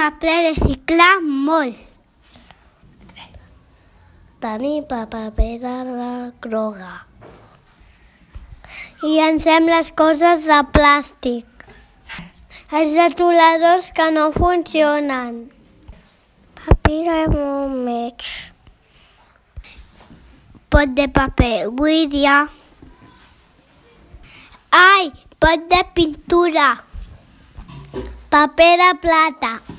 paper reciclar molt. Tenir paperera groga. I llancem les coses de plàstic. Els retoladors que no funcionen. Paper molt mig. Pot de paper buida. Ai, pot de pintura. Paper de plata.